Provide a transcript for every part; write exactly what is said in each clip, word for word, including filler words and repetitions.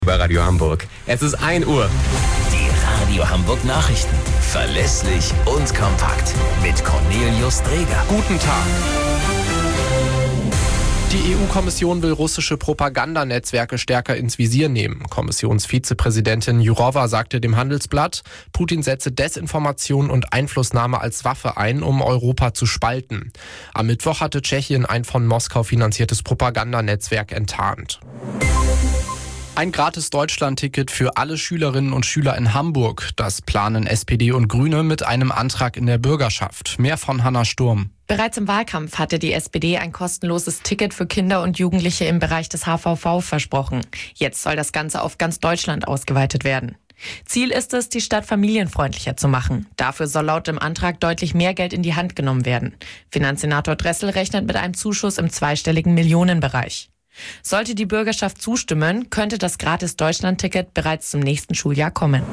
Bei Radio Hamburg. Es ist ein Uhr. Die Radio Hamburg Nachrichten. Verlässlich und kompakt. Mit Cornelius Dreger. Guten Tag. Die E U-Kommission will russische Propagandanetzwerke stärker ins Visier nehmen. Kommissionsvizepräsidentin Jourova sagte dem Handelsblatt, Putin setze Desinformation und Einflussnahme als Waffe ein, um Europa zu spalten. Am Mittwoch hatte Tschechien ein von Moskau finanziertes Propagandanetzwerk enttarnt. Ein gratis Deutschland-Ticket für alle Schülerinnen und Schüler in Hamburg. Das planen S P D und Grüne mit einem Antrag in der Bürgerschaft. Mehr von Hanna Sturm. Bereits im Wahlkampf hatte die S P D ein kostenloses Ticket für Kinder und Jugendliche im Bereich des H V V versprochen. Jetzt soll das Ganze auf ganz Deutschland ausgeweitet werden. Ziel ist es, die Stadt familienfreundlicher zu machen. Dafür soll laut dem Antrag deutlich mehr Geld in die Hand genommen werden. Finanzsenator Dressel rechnet mit einem Zuschuss im zweistelligen Millionenbereich. Sollte die Bürgerschaft zustimmen, könnte das gratis Deutschland-Ticket bereits zum nächsten Schuljahr kommen.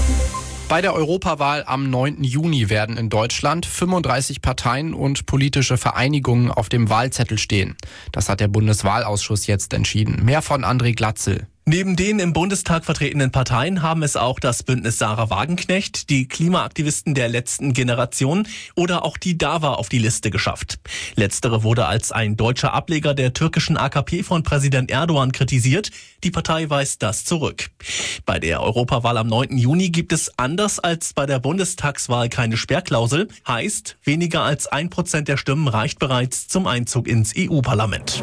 Bei der Europawahl am neunten Juni werden in Deutschland fünfunddreißig Parteien und politische Vereinigungen auf dem Wahlzettel stehen. Das hat der Bundeswahlausschuss jetzt entschieden. Mehr von André Glatzel. Neben den im Bundestag vertretenen Parteien haben es auch das Bündnis Sarah Wagenknecht, die Klimaaktivisten der letzten Generation oder auch die DAWA auf die Liste geschafft. Letztere wurde als ein deutscher Ableger der türkischen A K P von Präsident Erdogan kritisiert. Die Partei weist das zurück. Bei der Europawahl am neunten Juni gibt es anders als bei der Bundestagswahl keine Sperrklausel. Heißt, weniger als ein Prozent der Stimmen reicht bereits zum Einzug ins E U-Parlament.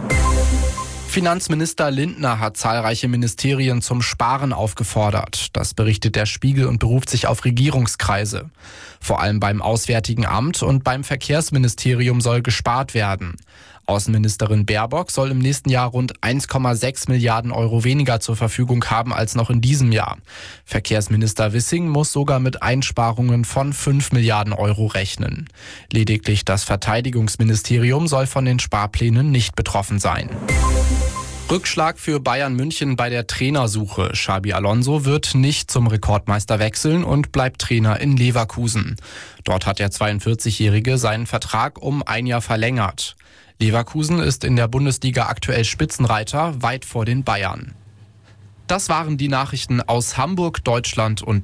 Finanzminister Lindner hat zahlreiche Ministerien zum Sparen aufgefordert. Das berichtet der Spiegel und beruft sich auf Regierungskreise. Vor allem beim Auswärtigen Amt und beim Verkehrsministerium soll gespart werden. Außenministerin Baerbock soll im nächsten Jahr rund eins Komma sechs Milliarden Euro weniger zur Verfügung haben als noch in diesem Jahr. Verkehrsminister Wissing muss sogar mit Einsparungen von fünf Milliarden Euro rechnen. Lediglich das Verteidigungsministerium soll von den Sparplänen nicht betroffen sein. Rückschlag für Bayern München bei der Trainersuche. Xabi Alonso wird nicht zum Rekordmeister wechseln und bleibt Trainer in Leverkusen. Dort hat der zweiundvierzigjährige seinen Vertrag um ein Jahr verlängert. Leverkusen ist in der Bundesliga aktuell Spitzenreiter, weit vor den Bayern. Das waren die Nachrichten aus Hamburg, Deutschland und